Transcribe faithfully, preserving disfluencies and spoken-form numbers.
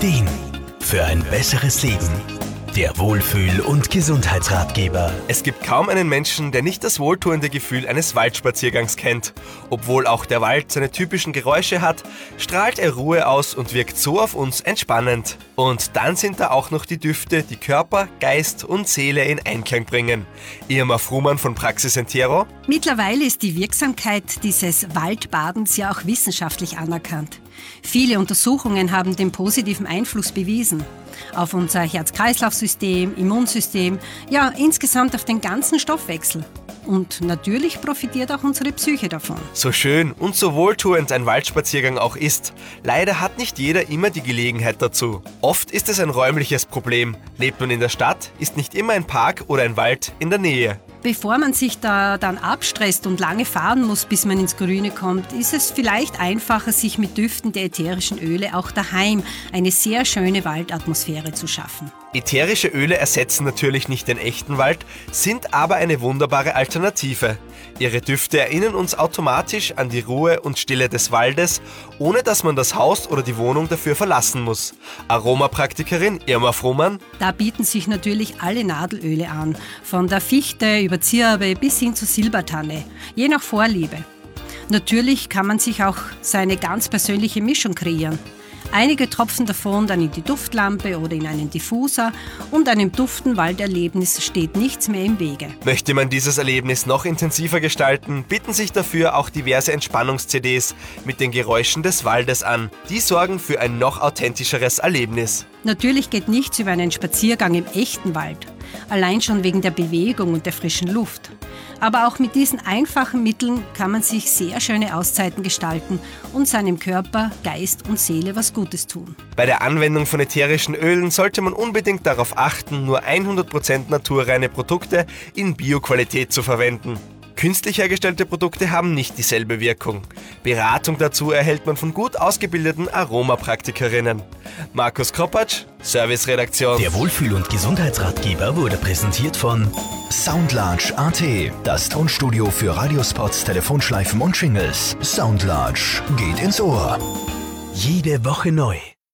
Ideen für ein besseres Leben. Der Wohlfühl- und Gesundheitsratgeber. Es gibt kaum einen Menschen, der nicht das wohltuende Gefühl eines Waldspaziergangs kennt. Obwohl auch der Wald seine typischen Geräusche hat, strahlt er Ruhe aus und wirkt so auf uns entspannend. Und dann sind da auch noch die Düfte, die Körper, Geist und Seele in Einklang bringen. Irma Frumann von Praxis Entero. Mittlerweile ist die Wirksamkeit dieses Waldbadens ja auch wissenschaftlich anerkannt. Viele Untersuchungen haben den positiven Einfluss bewiesen. Auf unser Herz-Kreislauf-System, Immunsystem, ja insgesamt auf den ganzen Stoffwechsel. Und natürlich profitiert auch unsere Psyche davon. So schön und so wohltuend ein Waldspaziergang auch ist, leider hat nicht jeder immer die Gelegenheit dazu. Oft ist es ein räumliches Problem. Lebt man in der Stadt, ist nicht immer ein Park oder ein Wald in der Nähe. Bevor man sich da dann abstresst und lange fahren muss, bis man ins Grüne kommt, ist es vielleicht einfacher, sich mit Düften der ätherischen Öle auch daheim eine sehr schöne Waldatmosphäre zu schaffen. Ätherische Öle ersetzen natürlich nicht den echten Wald, sind aber eine wunderbare Alternative. Ihre Düfte erinnern uns automatisch an die Ruhe und Stille des Waldes, ohne dass man das Haus oder die Wohnung dafür verlassen muss. Aromapraktikerin Irma Frumann. Da bieten sich natürlich alle Nadelöle an, von der Fichte über Zirbe bis hin zur Silbertanne, je nach Vorliebe. Natürlich kann man sich auch seine ganz persönliche Mischung kreieren. Einige tropfen davon dann in die Duftlampe oder in einen Diffuser und einem duften Walderlebnis steht nichts mehr im Wege. Möchte man dieses Erlebnis noch intensiver gestalten, bieten sich dafür auch diverse Entspannungs-C Ds mit den Geräuschen des Waldes an. Die sorgen für ein noch authentischeres Erlebnis. Natürlich geht nichts über einen Spaziergang im echten Wald, allein schon wegen der Bewegung und der frischen Luft. Aber auch mit diesen einfachen Mitteln kann man sich sehr schöne Auszeiten gestalten und seinem Körper, Geist und Seele was Gutes tun. Bei der Anwendung von ätherischen Ölen sollte man unbedingt darauf achten, nur hundert Prozent naturreine Produkte in Bioqualität zu verwenden. Künstlich hergestellte Produkte haben nicht dieselbe Wirkung. Beratung dazu erhält man von gut ausgebildeten Aromapraktikerinnen. Markus Kropatsch, Serviceredaktion. Der Wohlfühl- und Gesundheitsratgeber wurde präsentiert von Soundlarge Punkt at, das Tonstudio für Radiospots, Telefonschleifen und Jingles. Soundlarge geht ins Ohr. Jede Woche neu.